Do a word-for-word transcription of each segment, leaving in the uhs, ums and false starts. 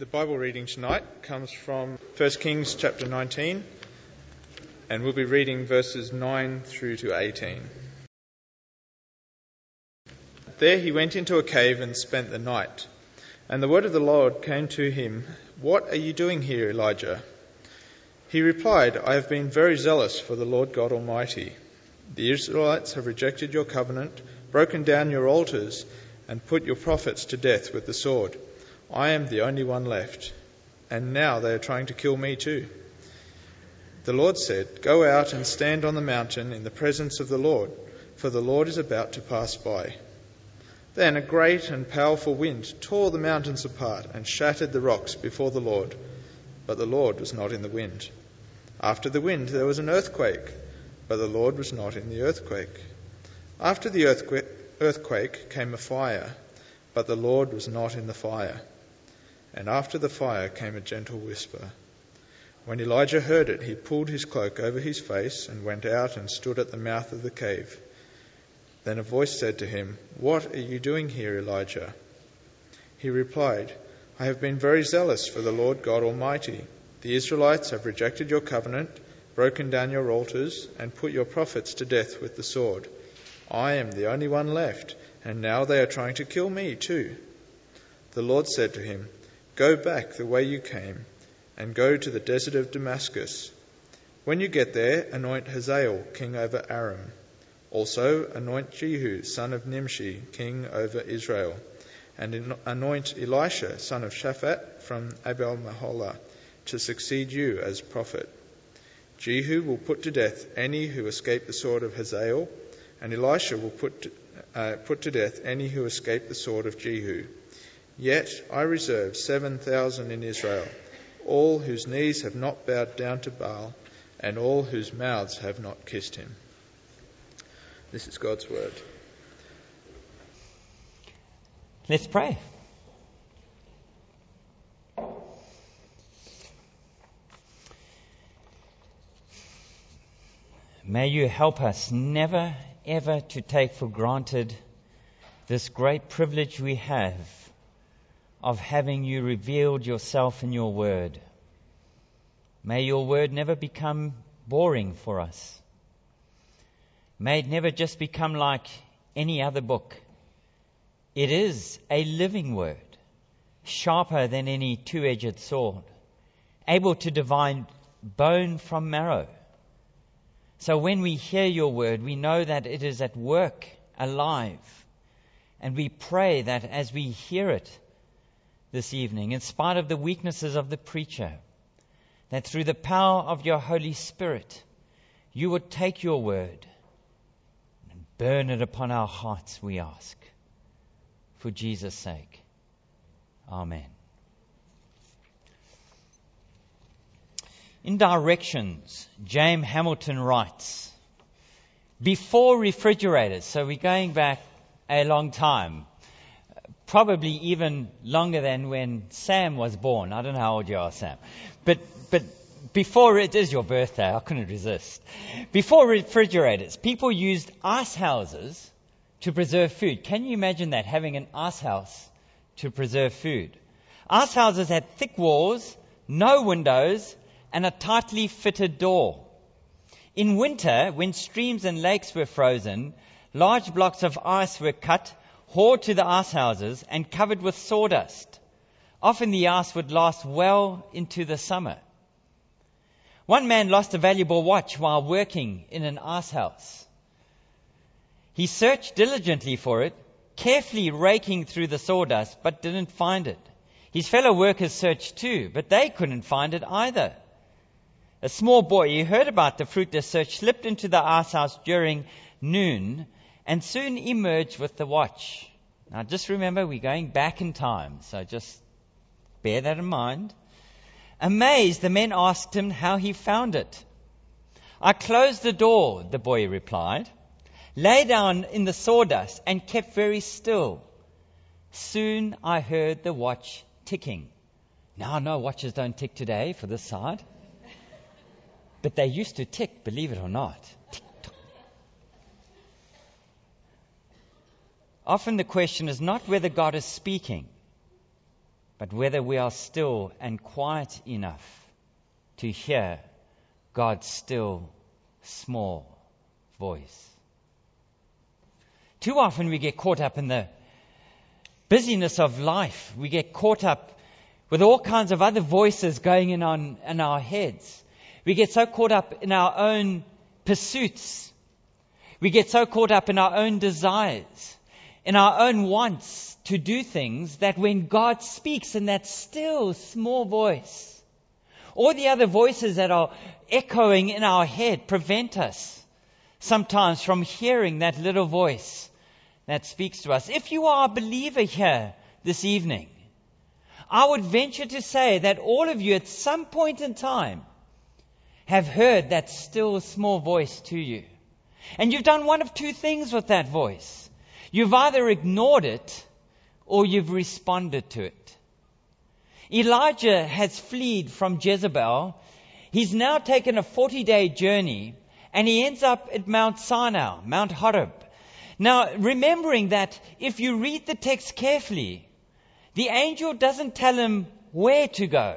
The Bible reading tonight comes from First Kings chapter nineteen, and we'll be reading verses nine through to eighteen. There he went into a cave and spent the night. And the word of the Lord came to him, "What are you doing here, Elijah?" He replied, "I have been very zealous for the Lord God Almighty. The Israelites have rejected your covenant, broken down your altars, and put your prophets to death with the sword. I am the only one left, and now they are trying to kill me too." The Lord said, "Go out and stand on the mountain in the presence of the Lord, for the Lord is about to pass by." Then a great and powerful wind tore the mountains apart and shattered the rocks before the Lord, but the Lord was not in the wind. After the wind there was an earthquake, but the Lord was not in the earthquake. After the earthquake, earthquake came a fire, but the Lord was not in the fire. And after the fire came a gentle whisper. When Elijah heard it, he pulled his cloak over his face and went out and stood at the mouth of the cave. Then a voice said to him, "What are you doing here, Elijah?" He replied, "I have been very zealous for the Lord God Almighty. The Israelites have rejected your covenant, broken down your altars, and put your prophets to death with the sword. I am the only one left, and now they are trying to kill me too." The Lord said to him, "Go back the way you came, and go to the desert of Damascus. When you get there, anoint Hazael king over Aram. Also anoint Jehu son of Nimshi king over Israel, and anoint Elisha son of Shaphat from Abel-Meholah to succeed you as prophet. Jehu will put to death any who escape the sword of Hazael, and Elisha will put to, uh, put to death any who escape the sword of Jehu. Yet I reserve seven thousand in Israel, all whose knees have not bowed down to Baal, and all whose mouths have not kissed him." This is God's word. Let's pray. May you help us never, ever to take for granted this great privilege we have of having you revealed yourself in your word. May your word never become boring for us. May it never just become like any other book. It is a living word, sharper than any two-edged sword, able to divide bone from marrow. So when we hear your word, we know that it is at work, alive. And we pray that as we hear it this evening, in spite of the weaknesses of the preacher, that through the power of your Holy Spirit, you would take your word and burn it upon our hearts, we ask. For Jesus' sake. Amen. In Directions, James Hamilton writes, before refrigerators, so we're going back a long time, probably even longer than when Sam was born. I don't know how old you are, Sam. But but before, it is your birthday, I couldn't resist. Before refrigerators, people used ice houses to preserve food. Can you imagine that, having an ice house to preserve food? Ice houses had thick walls, no windows, and a tightly fitted door. In winter, when streams and lakes were frozen, large blocks of ice were cut, hauled to the ice houses, and covered with sawdust. Often the ice would last well into the summer. One man lost a valuable watch while working in an ice house. He searched diligently for it, carefully raking through the sawdust, but didn't find it. His fellow workers searched too, but they couldn't find it either. A small boy who heard about the fruitless search slipped into the ice house during noon and soon emerged with the watch. Now just remember, we're going back in time, so just bear that in mind. Amazed, the men asked him how he found it. "I closed the door," the boy replied, "lay down in the sawdust and kept very still. Soon I heard the watch ticking." Now I know watches don't tick today for this side, but they used to tick, believe it or not. Tick tock. Often the question is not whether God is speaking, but whether we are still and quiet enough to hear God's still, small voice. Too often we get caught up in the busyness of life. We get caught up with all kinds of other voices going in, on, in our heads. We get so caught up in our own pursuits. We get so caught up in our own desires, in our own wants to do things, that when God speaks in that still small voice, all the other voices that are echoing in our head prevent us sometimes from hearing that little voice that speaks to us. If you are a believer here this evening, I would venture to say that all of you at some point in time have heard that still small voice to you. And you've done one of two things with that voice. You've either ignored it or you've responded to it. Elijah has fled from Jezebel. He's now taken a forty-day journey and he ends up at Mount Sinai, Mount Horeb. Now, remembering that if you read the text carefully, the angel doesn't tell him where to go.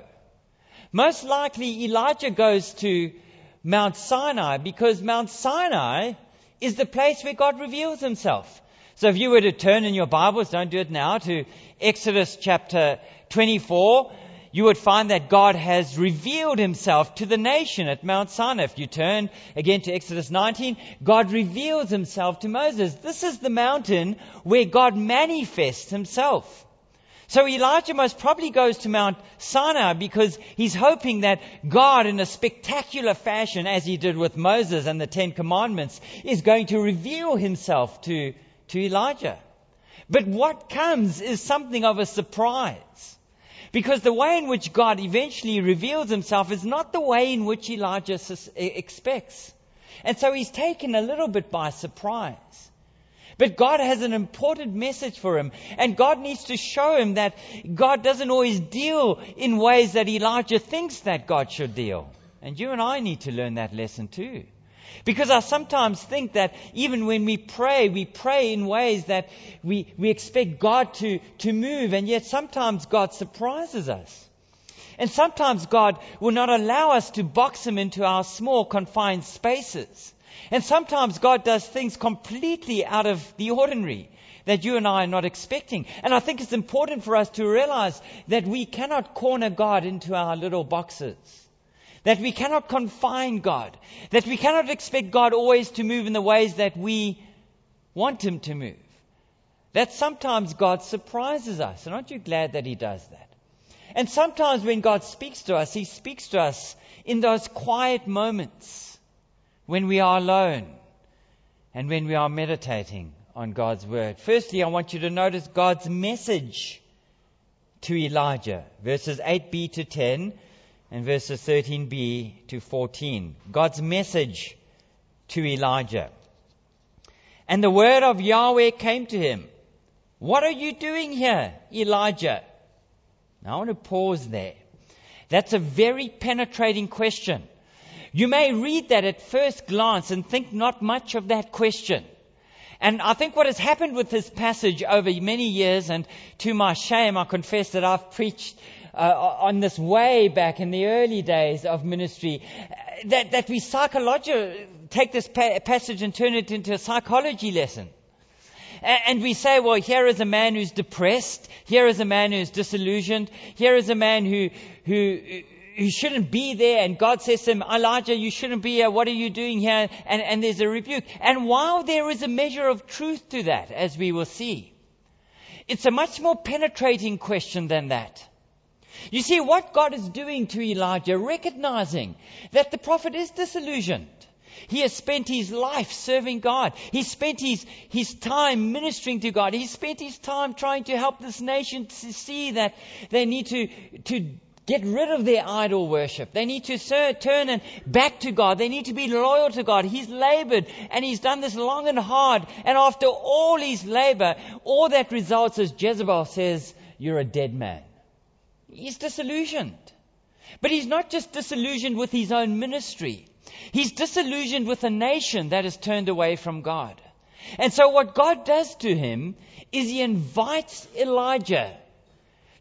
Most likely Elijah goes to Mount Sinai because Mount Sinai is the place where God reveals himself. So if you were to turn in your Bibles, don't do it now, to Exodus chapter twenty-four, you would find that God has revealed himself to the nation at Mount Sinai. If you turn again to Exodus nineteen, God reveals himself to Moses. This is the mountain where God manifests himself. So Elijah most probably goes to Mount Sinai because he's hoping that God, in a spectacular fashion, as he did with Moses and the Ten Commandments, is going to reveal himself to, to Elijah. But what comes is something of a surprise, because the way in which God eventually reveals himself is not the way in which Elijah sus- expects. And so he's taken a little bit by surprise. But God has an important message for him. And God needs to show him that God doesn't always deal in ways that Elijah thinks that God should deal. And you and I need to learn that lesson too. Because I sometimes think that even when we pray, we pray in ways that we, we expect God to, to move. And yet sometimes God surprises us. And sometimes God will not allow us to box him into our small, confined spaces. And sometimes God does things completely out of the ordinary that you and I are not expecting. And I think it's important for us to realize that we cannot corner God into our little boxes. That we cannot confine God. That we cannot expect God always to move in the ways that we want him to move. That sometimes God surprises us. And aren't you glad that he does that? And sometimes when God speaks to us, he speaks to us in those quiet moments, when we are alone and when we are meditating on God's word. Firstly, I want you to notice God's message to Elijah, verses eight b to ten and verses thirteen b to fourteen. God's message to Elijah. And the word of Yahweh came to him. What are you doing here, Elijah? Now I want to pause there. That's a very penetrating question. You may read that at first glance and think not much of that question. And I think what has happened with this passage over many years, and to my shame, I confess that I've preached uh, on this way back in the early days of ministry, that, that we psychologi- take this pa- passage and turn it into a psychology lesson. And we say, well, here is a man who's depressed. Here is a man who's disillusioned. Here is a man who, who, who shouldn't be there. And God says to him, Elijah, you shouldn't be here. What are you doing here? And, and there's a rebuke. And while there is a measure of truth to that, as we will see, it's a much more penetrating question than that. You see, what God is doing to Elijah, recognizing that the prophet is disillusioned. He has spent his life serving God. He's spent his, his time ministering to God. He's spent his time trying to help this nation to see that they need to, to get rid of their idol worship. They need to ser- turn and back to God. They need to be loyal to God. He's labored and he's done this long and hard. And after all his labor, all that results is Jezebel says, you're a dead man. He's disillusioned. But he's not just disillusioned with his own ministry. He's disillusioned with a nation that has turned away from God. And so what God does to him is he invites Elijah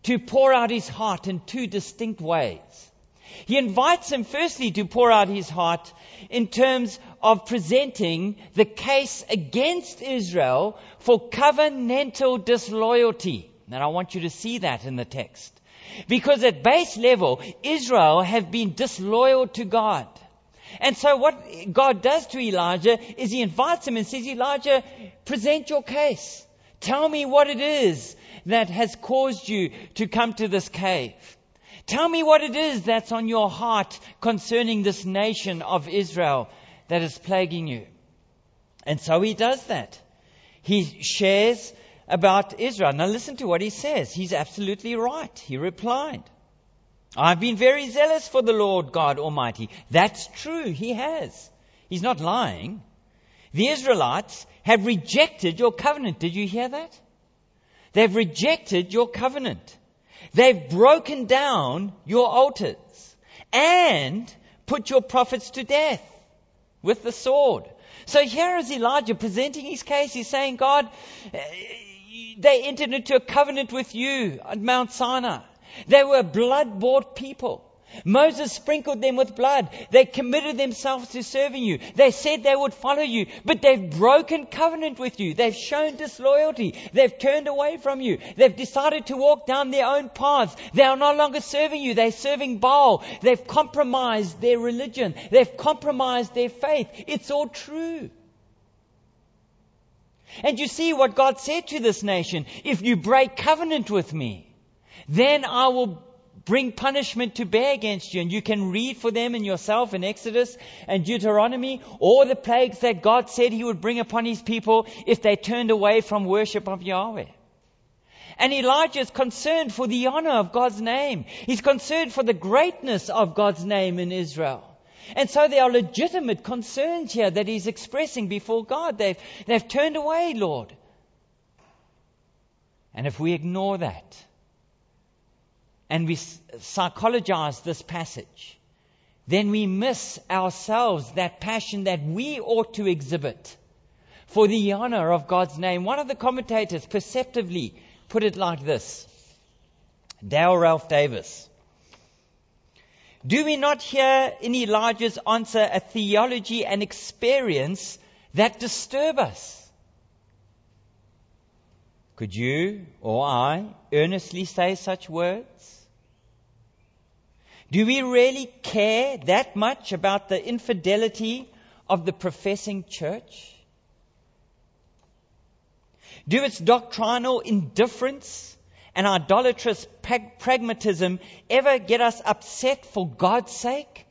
to pour out his heart in two distinct ways. He invites him firstly to pour out his heart in terms of presenting the case against Israel for covenantal disloyalty. And I want you to see that in the text. Because at base level, Israel have been disloyal to God. And so what God does to Elijah is he invites him and says, Elijah, present your case. Tell me what it is that has caused you to come to this cave. Tell me what it is that's on your heart concerning this nation of Israel that is plaguing you. And so he does that. He shares about Israel. Now listen to what he says. He's absolutely right. He replied, I've been very zealous for the Lord God Almighty. That's true. He has. He's not lying. The Israelites have rejected your covenant. Did you hear that? They've rejected your covenant. They've broken down your altars and put your prophets to death with the sword. So here is Elijah presenting his case. He's saying, God, they entered into a covenant with you at Mount Sinai. They were a blood-bought people. Moses sprinkled them with blood. They committed themselves to serving you. They said they would follow you, but they've broken covenant with you. They've shown disloyalty. They've turned away from you. They've decided to walk down their own paths. They are no longer serving you. They're serving Baal. They've compromised their religion. They've compromised their faith. It's all true. And you see what God said to this nation, if you break covenant with me, then I will bring punishment to bear against you. And you can read for them in yourself in Exodus and Deuteronomy all the plagues that God said he would bring upon his people if they turned away from worship of Yahweh. And Elijah is concerned for the honor of God's name. He's concerned for the greatness of God's name in Israel. And so there are legitimate concerns here that he's expressing before God. They've, they've turned away, Lord. And if we ignore that, and we psychologize this passage, then we miss ourselves that passion that we ought to exhibit for the honor of God's name. One of the commentators perceptively put it like this. Dale Ralph Davis. Do we not hear in Elijah's answer a theology and experience that disturb us? Could you or I earnestly say such words? Do we really care that much about the infidelity of the professing church? Do its doctrinal indifference and idolatrous prag- pragmatism ever get us upset for God's sake?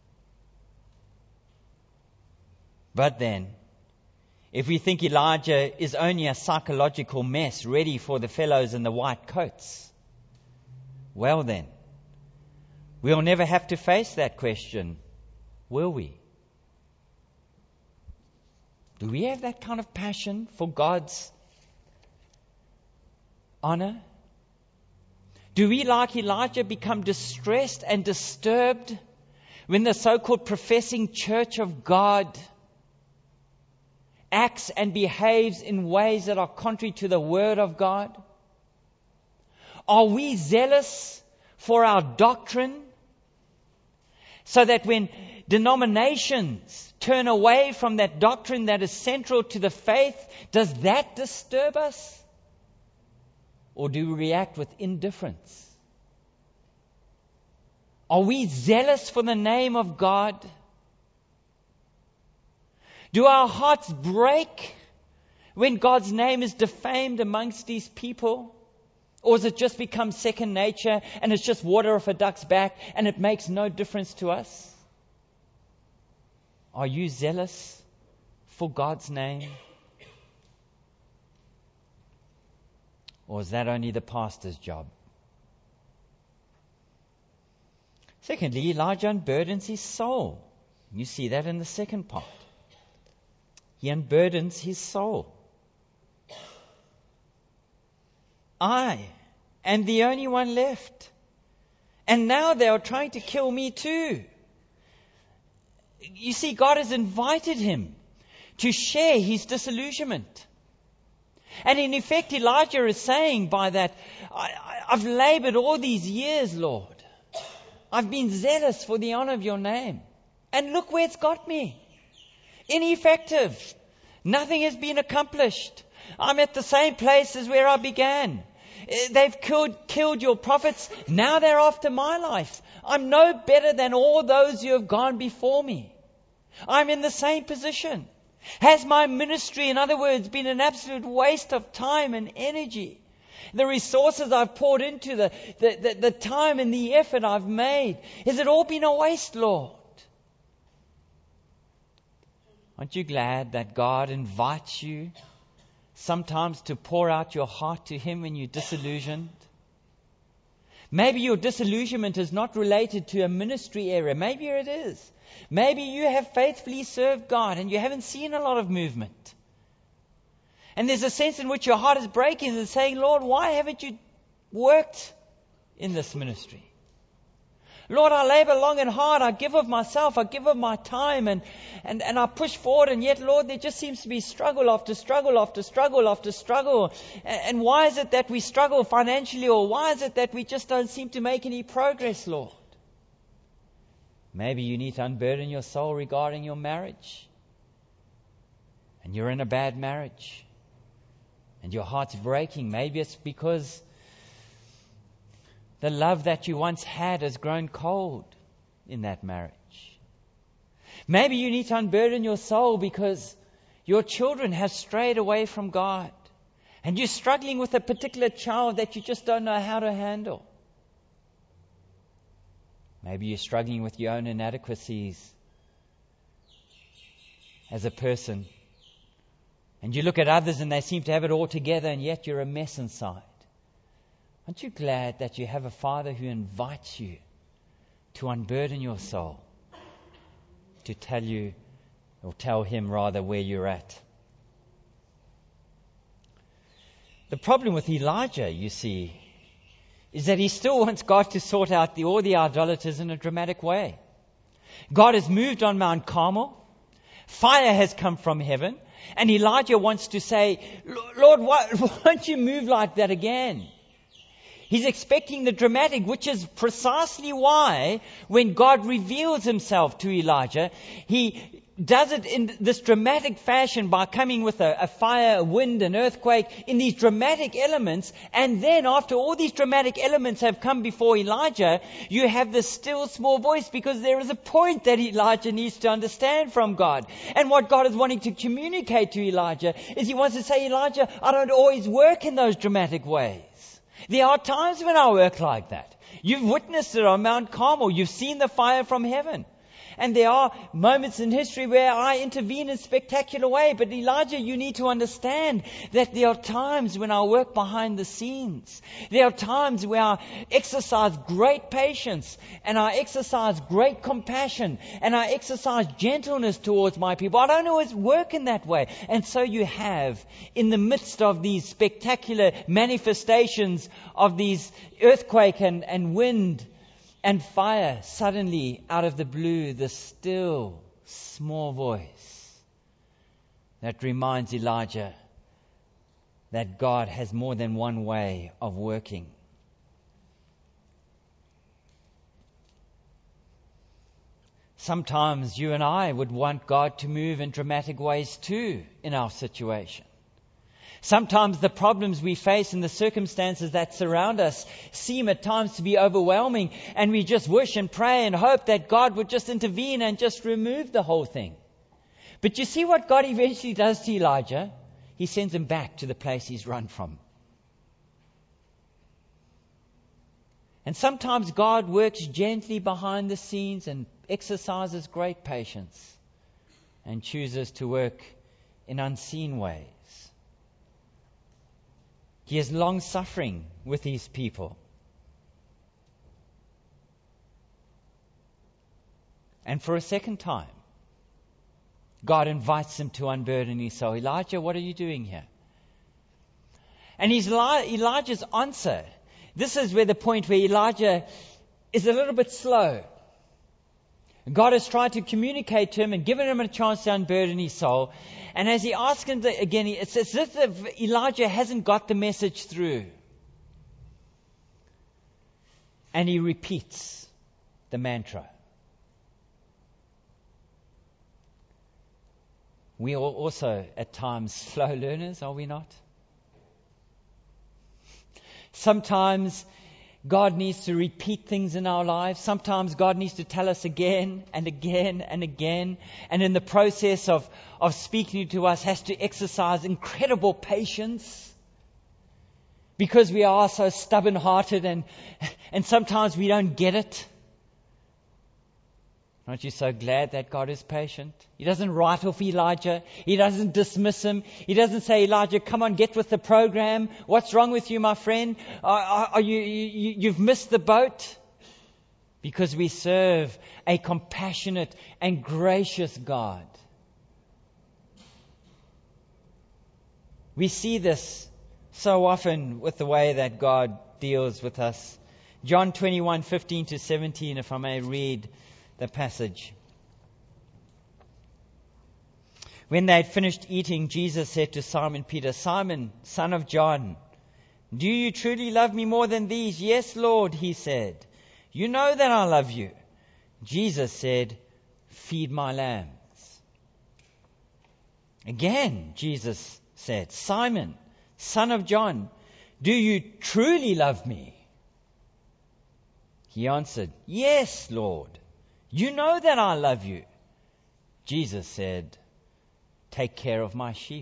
But then, if we think Elijah is only a psychological mess ready for the fellows in the white coats, well then, we'll never have to face that question, will we? Do we have that kind of passion for God's honor? Do we, like Elijah, become distressed and disturbed when the so-called professing church of God acts and behaves in ways that are contrary to the Word of God? Are we zealous for our doctrine so that when denominations turn away from that doctrine that is central to the faith, does that disturb us? Or do we react with indifference? Are we zealous for the name of God? Do our hearts break when God's name is defamed amongst these people? Or has it just become second nature and it's just water off a duck's back and it makes no difference to us? Are you zealous for God's name? Or is that only the pastor's job? Secondly, Elijah unburdens his soul. You see that in the second part. He unburdens his soul. I am the only one left. And now they are trying to kill me too. You see, God has invited him to share his disillusionment. And in effect, Elijah is saying by that, I, I, I've labored all these years, Lord. I've been zealous for the honor of your name. And look where it's got me. Ineffective. Nothing has been accomplished. I'm at the same place as where I began. They've killed, killed your prophets. Now they're after my life. I'm no better than all those who have gone before me. I'm in the same position. Has my ministry, in other words, been an absolute waste of time and energy? The resources I've poured into, the, the, the, the time and the effort I've made, has it all been a waste, Lord? Aren't you glad that God invites you sometimes to pour out your heart to Him when you're disillusioned? Maybe your disillusionment is not related to a ministry area. Maybe it is. Maybe you have faithfully served God and you haven't seen a lot of movement. And there's a sense in which your heart is breaking and saying, Lord, why haven't you worked in this ministry? Lord, I labor long and hard. I give of myself. I give of my time and, and, and I push forward. And yet, Lord, there just seems to be struggle after struggle after struggle after struggle. And, and why is it that we struggle financially? Or why is it that we just don't seem to make any progress, Lord? Maybe you need to unburden your soul regarding your marriage. And you're in a bad marriage. And your heart's breaking. Maybe it's because the love that you once had has grown cold in that marriage. Maybe you need to unburden your soul because your children have strayed away from God. And you're struggling with a particular child that you just don't know how to handle. Maybe you're struggling with your own inadequacies as a person. And you look at others and they seem to have it all together and yet you're a mess inside. Aren't you glad that you have a Father who invites you to unburden your soul, to tell you, or tell Him rather, where you're at? The problem with Elijah, you see, is that he still wants God to sort out the, all the idolaters in a dramatic way. God has moved on Mount Carmel. Fire has come from heaven. And Elijah wants to say, Lord, why won't you move like that again? He's expecting the dramatic, which is precisely why when God reveals Himself to Elijah, He does it in this dramatic fashion by coming with a, a fire, a wind, an earthquake, in these dramatic elements. And then after all these dramatic elements have come before Elijah, you have this still small voice, because there is a point that Elijah needs to understand from God. And what God is wanting to communicate to Elijah is He wants to say, Elijah, I don't always work in those dramatic ways. There are times when I work like that. You've witnessed it on Mount Carmel. You've seen the fire from heaven. And there are moments in history where I intervene in a spectacular way. But Elijah, you need to understand that there are times when I work behind the scenes. There are times where I exercise great patience and I exercise great compassion and I exercise gentleness towards my people. I don't always work in that way. And so you have, in the midst of these spectacular manifestations of these earthquake and, and wind and fire, suddenly out of the blue, the still small voice that reminds Elijah that God has more than one way of working. Sometimes you and I would want God to move in dramatic ways too in our situation. Sometimes the problems we face and the circumstances that surround us seem at times to be overwhelming, and we just wish and pray and hope that God would just intervene and just remove the whole thing. But you see what God eventually does to Elijah? He sends him back to the place he's run from. And sometimes God works gently behind the scenes and exercises great patience and chooses to work in unseen ways. He is long-suffering with His people. And for a second time, God invites him to unburden his soul. Elijah, what are you doing here? And his, Elijah's answer, this is where the point where Elijah is a little bit slow. God has tried to communicate to him and given him a chance to unburden his soul. And as he asks him to, again, it's as if Elijah hasn't got the message through. And he repeats the mantra. We are also at times slow learners, are we not? Sometimes God needs to repeat things in our lives. Sometimes God needs to tell us again and again and again. And in the process of, of speaking to us has to exercise incredible patience. Because we are so stubborn-hearted and, and sometimes we don't get it. Aren't you so glad that God is patient? He doesn't write off Elijah. He doesn't dismiss him. He doesn't say, Elijah, come on, get with the program. What's wrong with you, my friend? Are, are, are you, you, you've missed the boat? Because we serve a compassionate and gracious God. We see this so often with the way that God deals with us. John twenty-one, fifteen to seventeen, if I may read the passage. When they had finished eating, Jesus said to Simon Peter, Simon, son of John, do you truly love me more than these? Yes, Lord, he said. You know that I love you. Jesus said, feed my lambs. Again, Jesus said, Simon, son of John, do you truly love me? He answered, yes, Lord. You know that I love you. Jesus said, take care of my sheep.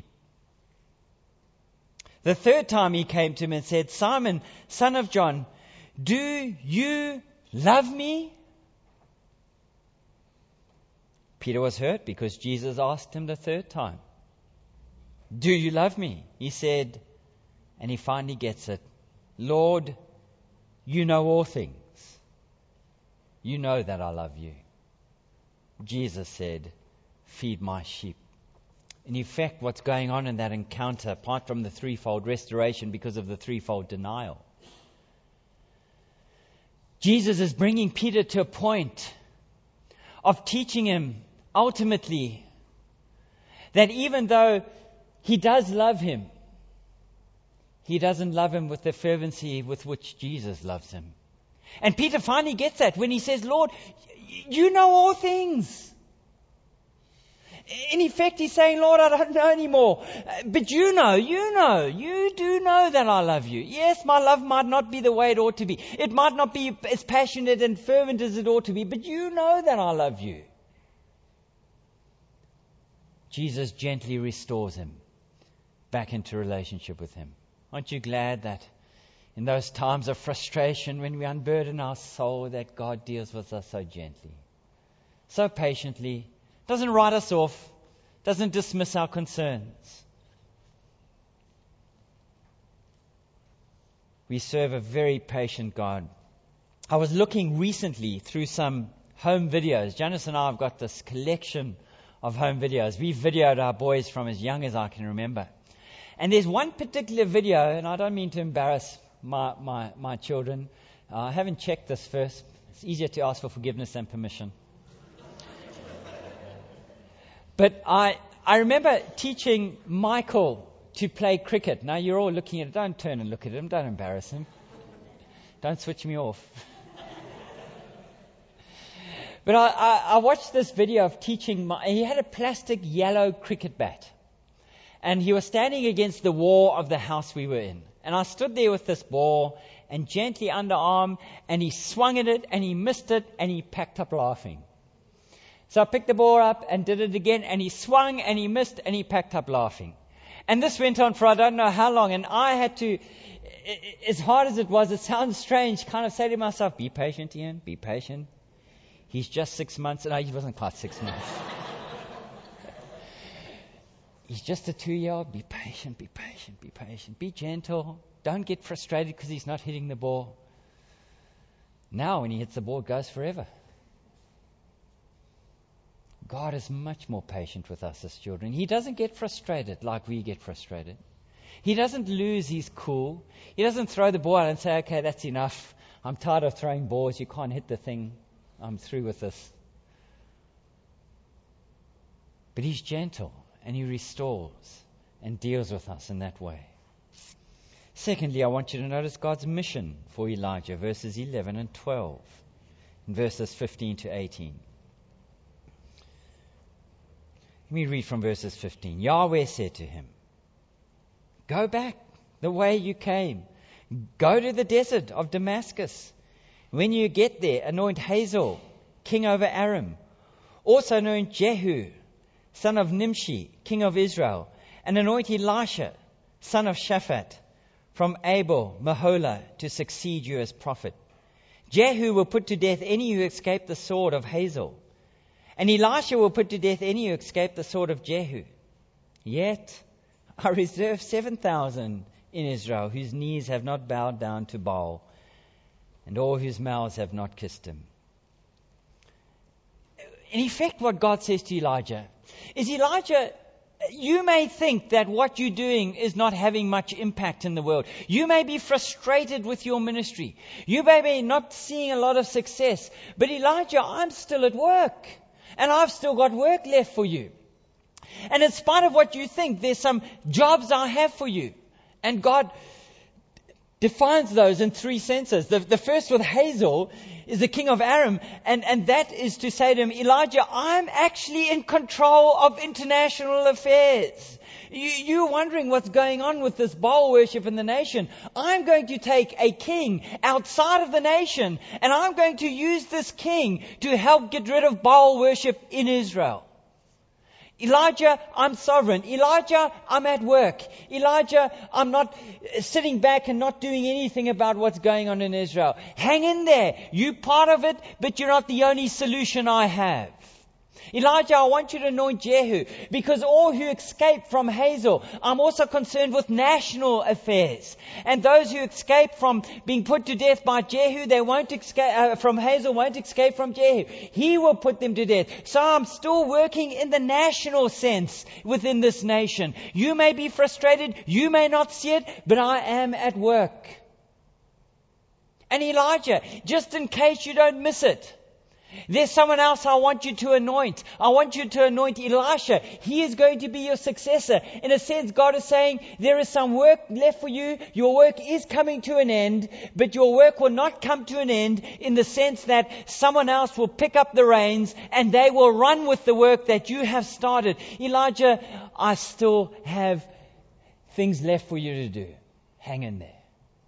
The third time he came to him and said, Simon, son of John, do you love me? Peter was hurt because Jesus asked him the third time, do you love me? He said, and he finally gets it, Lord, you know all things. You know that I love you. Jesus said, feed my sheep. In effect, what's going on in that encounter, apart from the threefold restoration because of the threefold denial, Jesus is bringing Peter to a point of teaching him ultimately that even though he does love him, he doesn't love him with the fervency with which Jesus loves him. And Peter finally gets that when he says, Lord, you know all things. In effect, he's saying, Lord, I don't know anymore. But you know, you know, you do know that I love you. Yes, my love might not be the way it ought to be. It might not be as passionate and fervent as it ought to be, but you know that I love you. Jesus gently restores him back into relationship with him. Aren't you glad that in those times of frustration, when we unburden our soul, that God deals with us so gently, so patiently, doesn't write us off, doesn't dismiss our concerns. We serve a very patient God. I was looking recently through some home videos. Janice and I have got this collection of home videos. We've videoed our boys from as young as I can remember. And there's one particular video, and I don't mean to embarrass my, my, my children. Uh, I haven't checked this first. It's easier to ask for forgiveness than permission. But I I remember teaching Michael to play cricket. Now you're all looking at it. Don't turn and look at him. Don't embarrass him. Don't switch me off. But I, I, I watched this video of teaching. My, he had a plastic yellow cricket bat. And he was standing against the wall of the house we were in. And I stood there with this ball and gently underarm, and he swung at it and he missed it and he packed up laughing. So I picked the ball up and did it again, and he swung and he missed and he packed up laughing. And this went on for I don't know how long, and I had to, as hard as it was, it sounds strange, kind of say to myself, be patient, Ian, be patient. He's just six months. No, he wasn't quite six months. He's just a two-year-old. Be patient, be patient, be patient. Be gentle. Don't get frustrated because he's not hitting the ball. Now when he hits the ball, it goes forever. God is much more patient with us as children. He doesn't get frustrated like we get frustrated. He doesn't lose his cool. He doesn't throw the ball out and say, okay, that's enough. I'm tired of throwing balls. You can't hit the thing. I'm through with this. But He's gentle and He restores and deals with us in that way. Secondly, I want you to notice God's mission for Elijah, verses eleven and twelve, and verses fifteen to eighteen. Let me read from verses fifteen. Yahweh said to him, "Go back the way you came. Go to the desert of Damascus. When you get there, anoint Hazael, king over Aram. Also anoint Jehu, son of Nimshi, king of Israel, and anoint Elisha, son of Shaphat, from Abel Meholah, to succeed you as prophet. Jehu will put to death any who escape the sword of Hazael, and Elisha will put to death any who escape the sword of Jehu. Yet I reserve seven thousand in Israel whose knees have not bowed down to Baal, and all whose mouths have not kissed him." In effect, what God says to Elijah is, Elijah, you may think that what you're doing is not having much impact in the world. You may be frustrated with your ministry. You may be not seeing a lot of success. But Elijah, I'm still at work. And I've still got work left for you. And in spite of what you think, there's some jobs I have for you. And God defines those in three senses. The, the first with Hazael is the king of Aram. And, and that is to say to him, Elijah, I'm actually in control of international affairs. You, you're wondering what's going on with this Baal worship in the nation. I'm going to take a king outside of the nation, and I'm going to use this king to help get rid of Baal worship in Israel. Elijah, I'm sovereign. Elijah, I'm at work. Elijah, I'm not sitting back and not doing anything about what's going on in Israel. Hang in there. You're part of it, but you're not the only solution I have. Elijah, I want you to anoint Jehu, because all who escape from Hazael, I'm also concerned with national affairs. And those who escape from being put to death by Jehu, they won't escape uh, from Hazael, won't escape from Jehu. He will put them to death. So I'm still working in the national sense within this nation. You may be frustrated, you may not see it, but I am at work. And Elijah, just in case you don't miss it, there's someone else I want you to anoint. I want you to anoint Elisha. He is going to be your successor. In a sense, God is saying there is some work left for you. Your work is coming to an end, but your work will not come to an end in the sense that someone else will pick up the reins and they will run with the work that you have started. Elijah, I still have things left for you to do. Hang in there.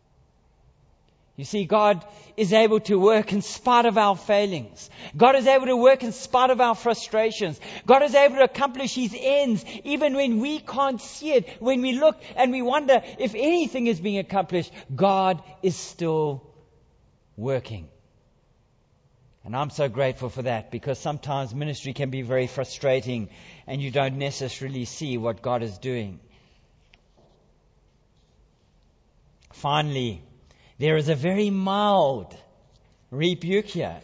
You see, God is able to work in spite of our failings. God is able to work in spite of our frustrations. God is able to accomplish His ends even when we can't see it. When we look and we wonder if anything is being accomplished, God is still working. And I'm so grateful for that, because sometimes ministry can be very frustrating and you don't necessarily see what God is doing. Finally, there is a very mild rebuke here.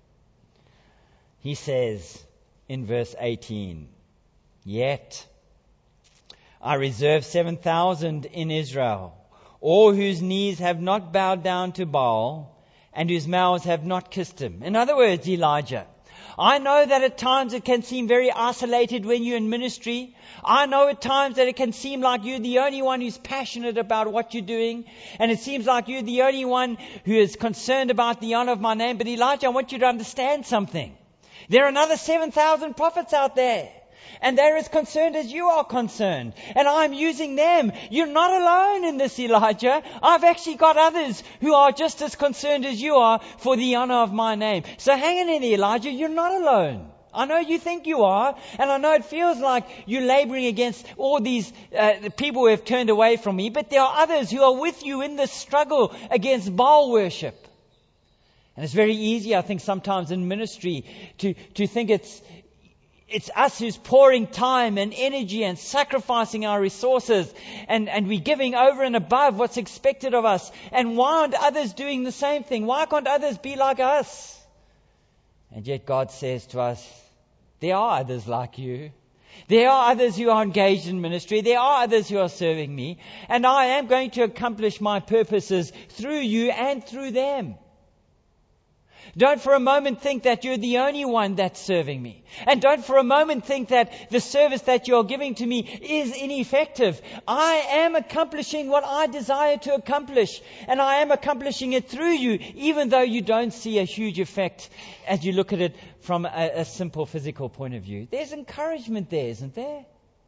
He says in verse eighteen, "Yet I reserve seven thousand in Israel, all whose knees have not bowed down to Baal, and whose mouths have not kissed him." In other words, Elijah, I know that at times it can seem very isolated when you're in ministry. I know at times that it can seem like you're the only one who's passionate about what you're doing. And it seems like you're the only one who is concerned about the honor of my name. But Elijah, I want you to understand something. There are another seven thousand prophets out there. And they're as concerned as you are concerned. And I'm using them. You're not alone in this, Elijah. I've actually got others who are just as concerned as you are for the honor of my name. So hang in there, Elijah. You're not alone. I know you think you are. And I know it feels like you're laboring against all these uh, people who have turned away from me. But there are others who are with you in this struggle against Baal worship. And it's very easy, I think, sometimes in ministry to, to think it's It's us who's pouring time and energy and sacrificing our resources, and, and we're giving over and above what's expected of us. And why aren't others doing the same thing? Why can't others be like us? And yet God says to us, there are others like you. There are others who are engaged in ministry. There are others who are serving me. And I am going to accomplish my purposes through you and through them. Don't for a moment think that you're the only one that's serving me. And don't for a moment think that the service that you're giving to me is ineffective. I am accomplishing what I desire to accomplish. And I am accomplishing it through you, even though you don't see a huge effect as you look at it from a, a simple physical point of view. There's encouragement there, isn't there?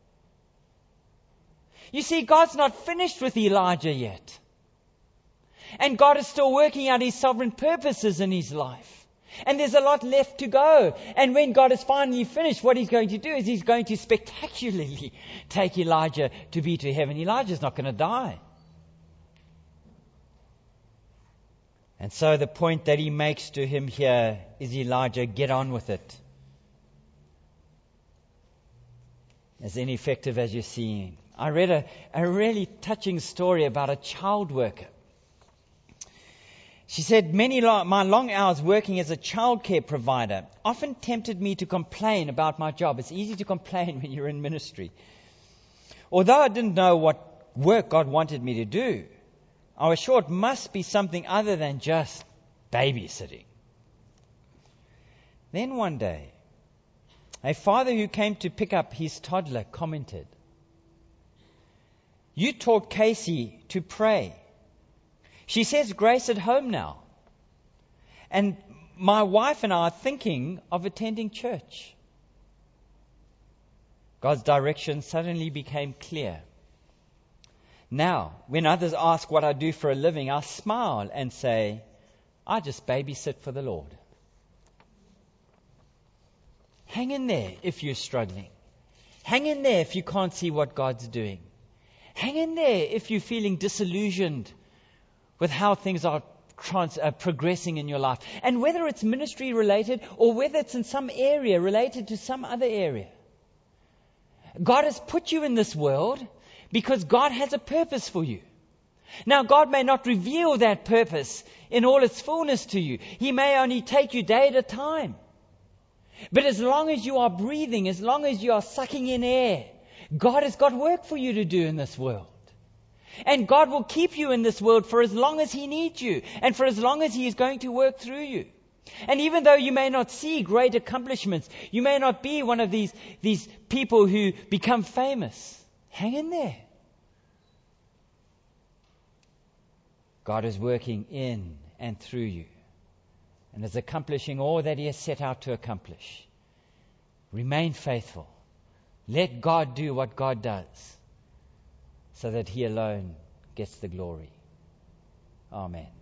You see, God's not finished with Elijah yet. And God is still working out His sovereign purposes in his life. And there's a lot left to go. And when God is finally finished, what He's going to do is He's going to spectacularly take Elijah to be to heaven. Elijah's not going to die. And so the point that He makes to him here is, Elijah, get on with it. As ineffective as you're seeing. I read a, a really touching story about a child worker. She said, many long, my long hours working as a childcare provider often tempted me to complain about my job. It's easy to complain when you're in ministry. Although I didn't know what work God wanted me to do, I was sure it must be something other than just babysitting. Then one day, a father who came to pick up his toddler commented, "You taught Casey to pray. She says grace at home now. And my wife and I are thinking of attending church." God's direction suddenly became clear. Now, when others ask what I do for a living, I smile and say, I just babysit for the Lord. Hang in there if you're struggling. Hang in there if you can't see what God's doing. Hang in there if you're feeling disillusioned with how things are trans, uh, progressing in your life. And whether it's ministry related or whether it's in some area related to some other area. God has put you in this world because God has a purpose for you. Now, God may not reveal that purpose in all its fullness to you. He may only take you day at a time. But as long as you are breathing, as long as you are sucking in air, God has got work for you to do in this world. And God will keep you in this world for as long as He needs you and for as long as He is going to work through you. And even though you may not see great accomplishments, you may not be one of these, these people who become famous, hang in there. God is working in and through you and is accomplishing all that He has set out to accomplish. Remain faithful. Let God do what God does, so that He alone gets the glory. Amen.